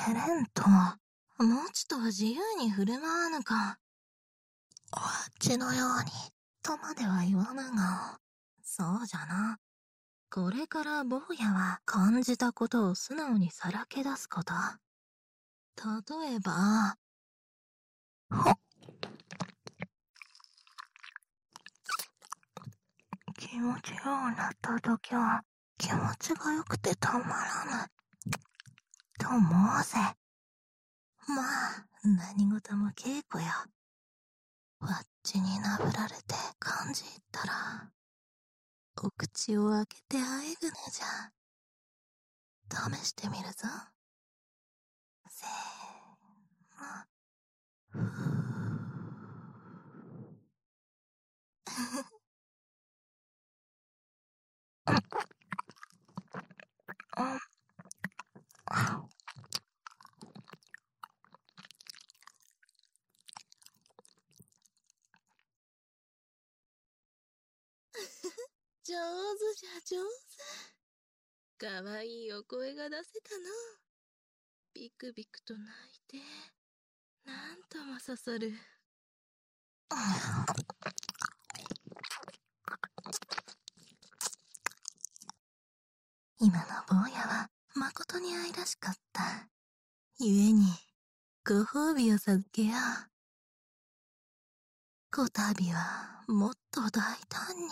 れんと、もちと自由に振る舞わぬか。わっちのように、とまでは言わぬが、そうじゃな。これから坊やは感じたことを素直にさらけ出すこと。例えば、気持ちようなったときは、気持ちが良くてたまらぬ。と申せ。まあ、何事も稽古よ。わっちになぶられて感じ入ったら、お口を開けてあえぐのじゃ。試してみるぞ。せーの。ふぅ。上手じゃ上手。かわいいお声が出せたの。ビクビクと泣いて、なんともそそる。今の坊やはまことに愛らしかった。故に、ご褒美を授けよう。こたびはもっと大胆に。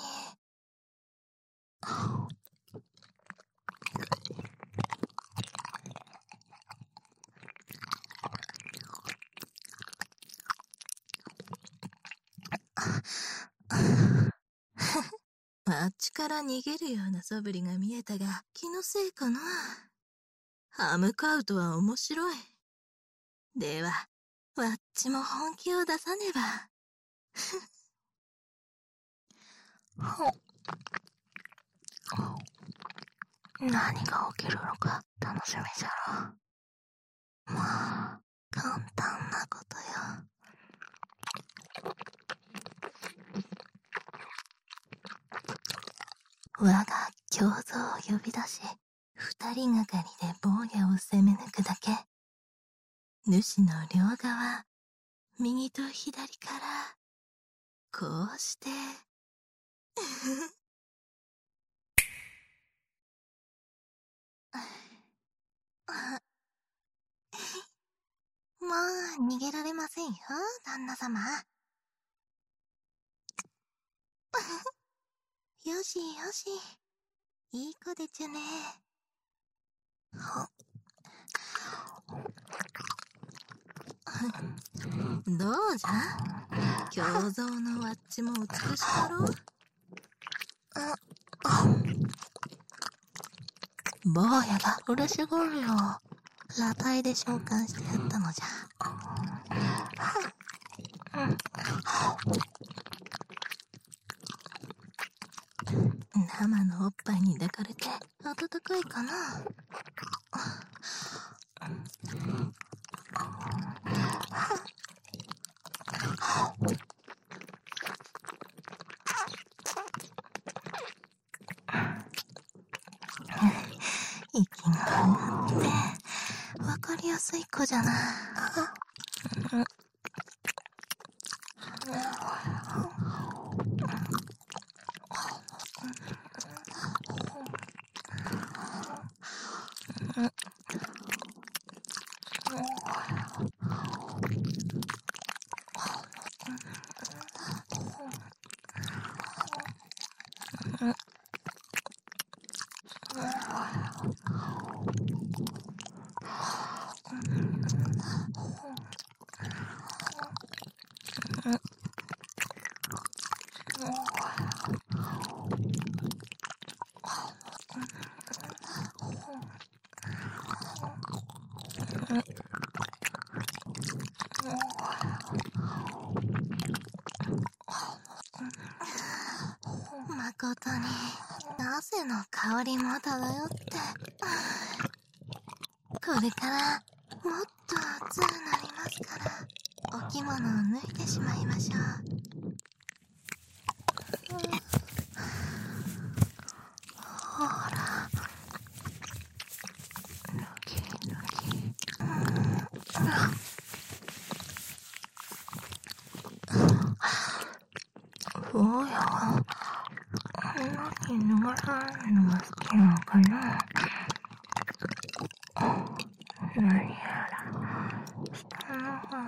あっちから逃げるような素振りが見えたが、気のせいかな。歯向かうとは面白い。では、わっちも本気を出さねば。何が起きるのか楽しみじゃろう。まあ、簡単なことよ。我が胸像を呼び出し、二人がかりで坊やを攻め抜くだけ。主の両側、右と左から、こうして。もう逃げられませんよ、旦那様。よしよし、いい子でちゅね。どうじゃ、胸像のわっちも美しかろう。坊やが嬉しがるよ。裸体で召喚してやったのじゃ。生のおっぱいに抱かれて暖かいかな。息が上がってわかりやすい子じゃな。まことに汗の香りも漂って、これからもっと暑くなりますから、お着物を脱いでしまいましょう。ほら、脱ぎ脱ぎ。 らんのが好きなのかな。何やら下の方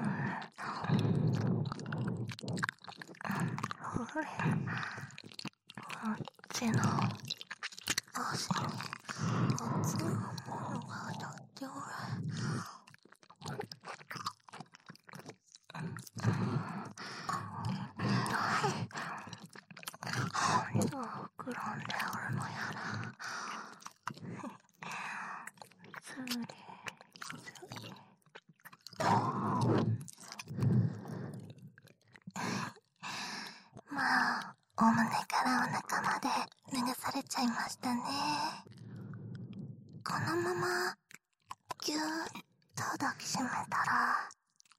ほれ、こっちの足に熱いものが当たっておる。何が膨らんでおるのやら。つりつり。まあ、お胸からお腹まで脱がされちゃいましたね。このままぎゅーっと抱きしめたら、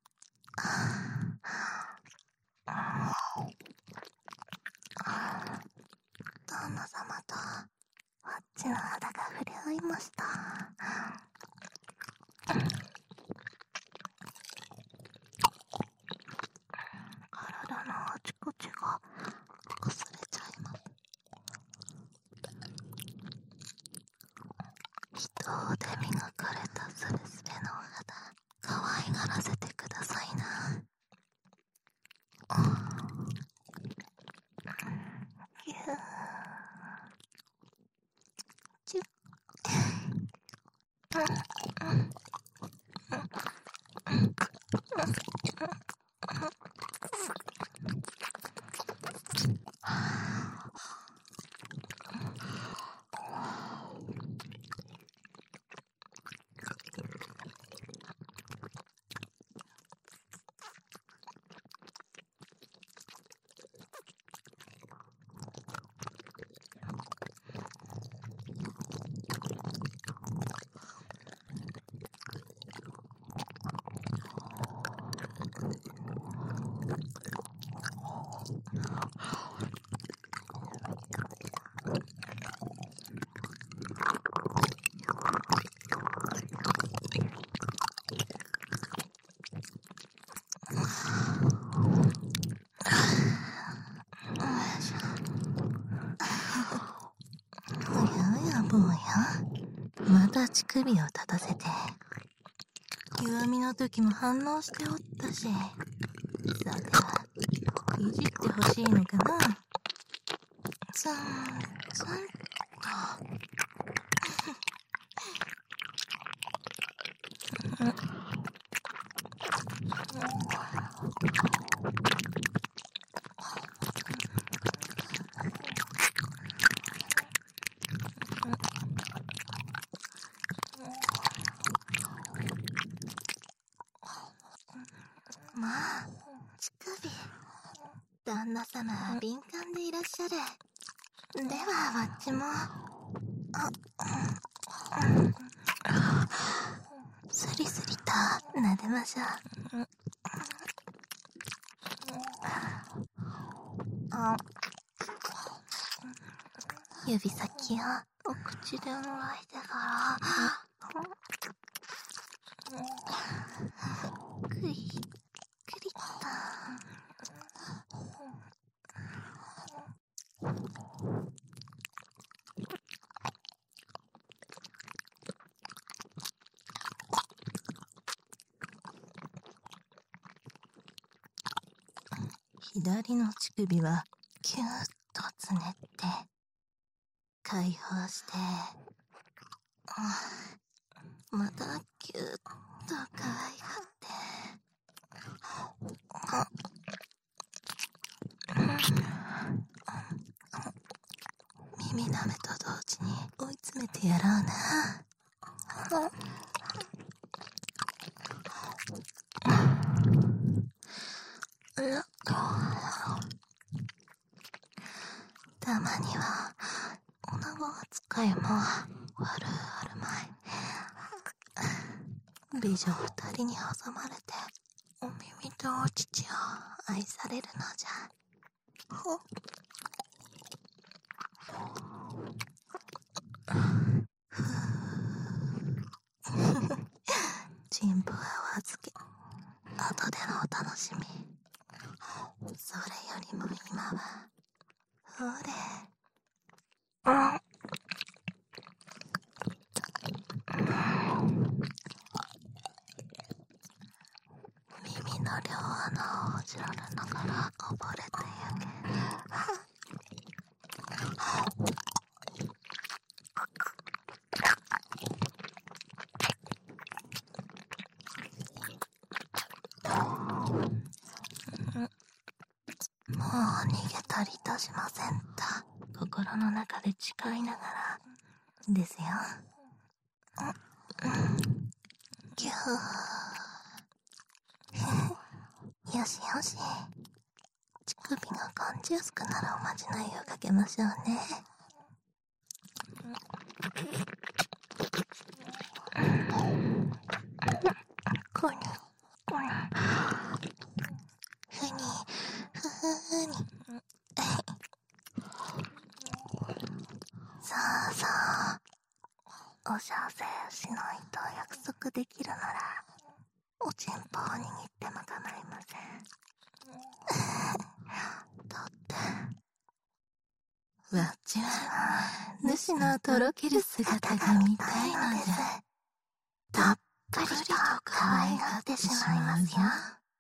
旦那様とわっちの肌が触れ合いました。体のあちこちがこすれちゃいます。人で磨かれたスレスレのお肌、可愛がらせてくださいな。ぎゅーちゅっ坊や、また乳首を立たせて。弱みの時も反応しておったし、さては、いじってほしいのかな。ツン、ツンと。まあ、乳首。旦那様は敏感でいらっしゃる。では、わっちも。スリスリと撫でましょう。指先をお口でもらいてから、くりくりっと。左の乳首はキューッとつねって解放して、またキューッと可愛がって、耳舐めと同時に追い詰めてやろうな。たまには女子扱いも悪あるまい。美女二人に挟まれてお耳とお乳を愛されるのじゃ。進歩はお預け。後でのお楽しみ。それよりも今はほれ。 の中で誓いながらですよ。ぎゅー。よしよし。乳首が感じやすくなるおまじないをかけましょうね。こにこにふにふふにさあさあ、お小生しないと約束できるならおちんぽを握っても構いません。だってわっちは主のとろける姿が見たいのでたっぷりと可愛がってしまいますよ。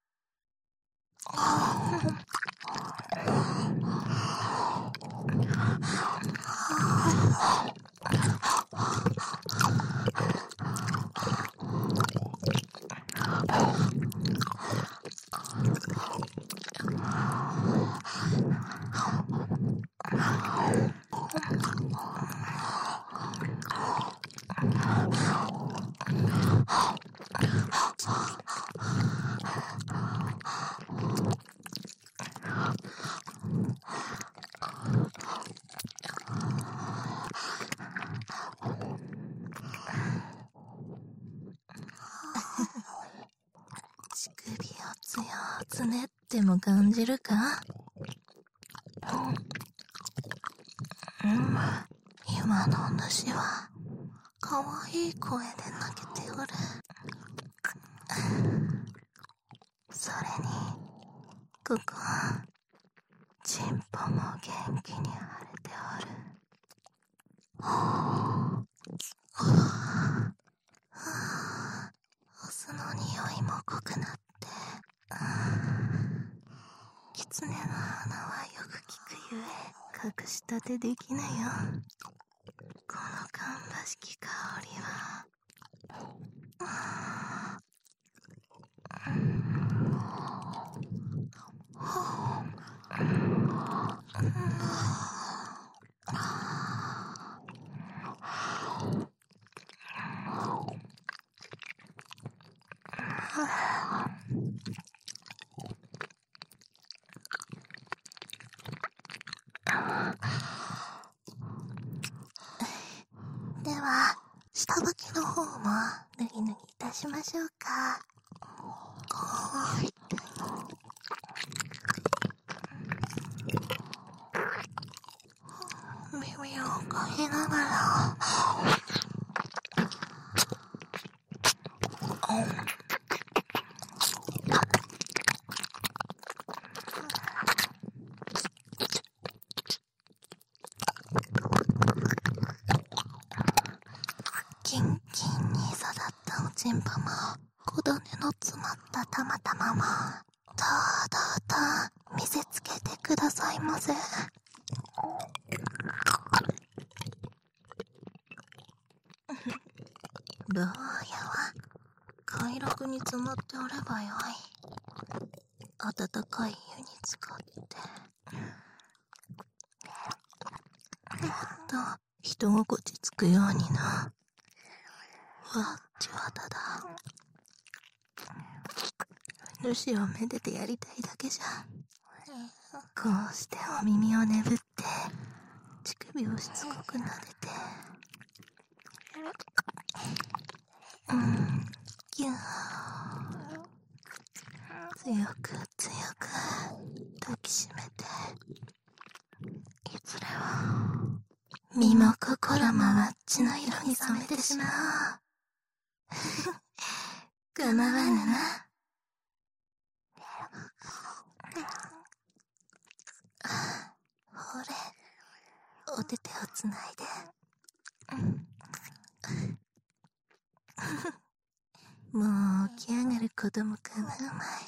乳首をつよつねっても感じるか？今の主はかわいい声で泣けておる。それにここチンポも元気に腫れておる。お酢の匂いも濃くなって、狐の鼻はよく効くゆえ隠し立てできぬよ。この芳しき香りはでは下履きの方も脱ぎ脱ぎいたしましょうか。耳をかきながらキンキンに育ったおちんぽも小骨の詰まった玉玉もどう見せつけてくださいませ。牢屋は快楽に詰まっておればよい。温かい湯に浸かってもっと人心地つくようにな。わっちはただ主をめでてやりたいだけじゃ。こうしてお耳をねぶって乳首をしつこく撫でてぎゅー強く強く抱きしめて、いずれは身も心もわっちの色に染めてしまおう。構わぬな。ほれ、お手手をつないで。もう起き上がることも構うま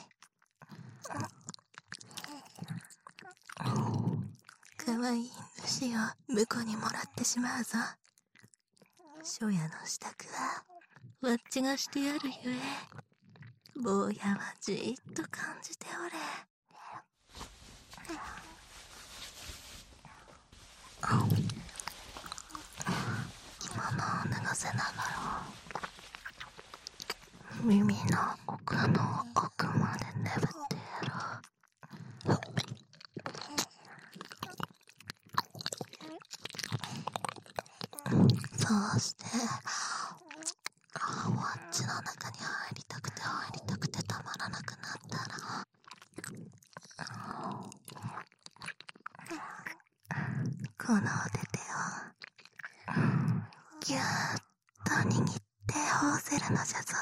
い。かわいい主を婿にもらってしまうぞ。初夜の支度はわっちがしてやるゆえ、坊やはじーっと感じておれ。 今のを脱がせながら耳の奥の奥まで眠ってやろう。そうしてワッチの中に入りたくてたまらなくなったらこのお手手をぎゅーっと握って合わせるのじゃぞ。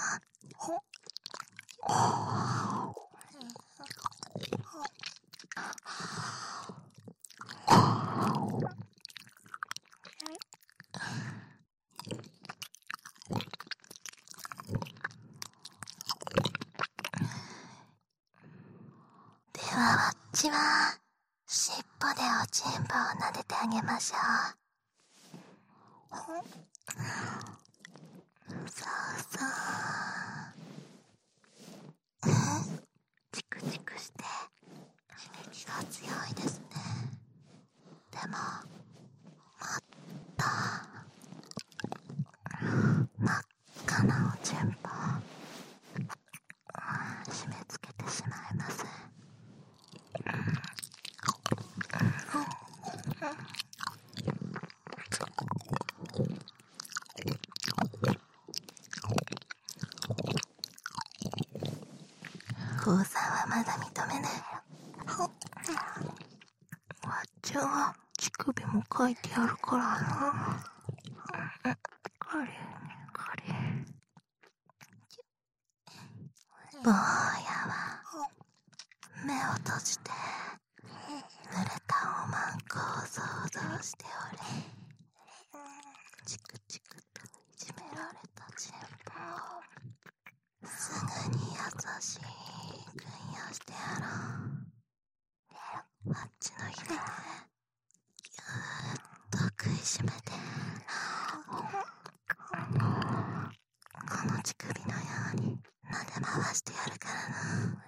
ではわっちは尻尾でおちんぽを撫でてあげましょう。そうそう。チクチクして刺激が強いですね。でももっと真っ赤なおちんぽ締め付けてしまいます。降参はまだ認めない。わっちは乳首も書いてやるからな。これ坊やは目を閉じて濡れたおまんこを想像しておれ。チクチクといじめられたチンポをすぐに優しく養してやろう。あっちのひれでぎゅーっと食いしめてこの乳首のように撫で回してやるからな。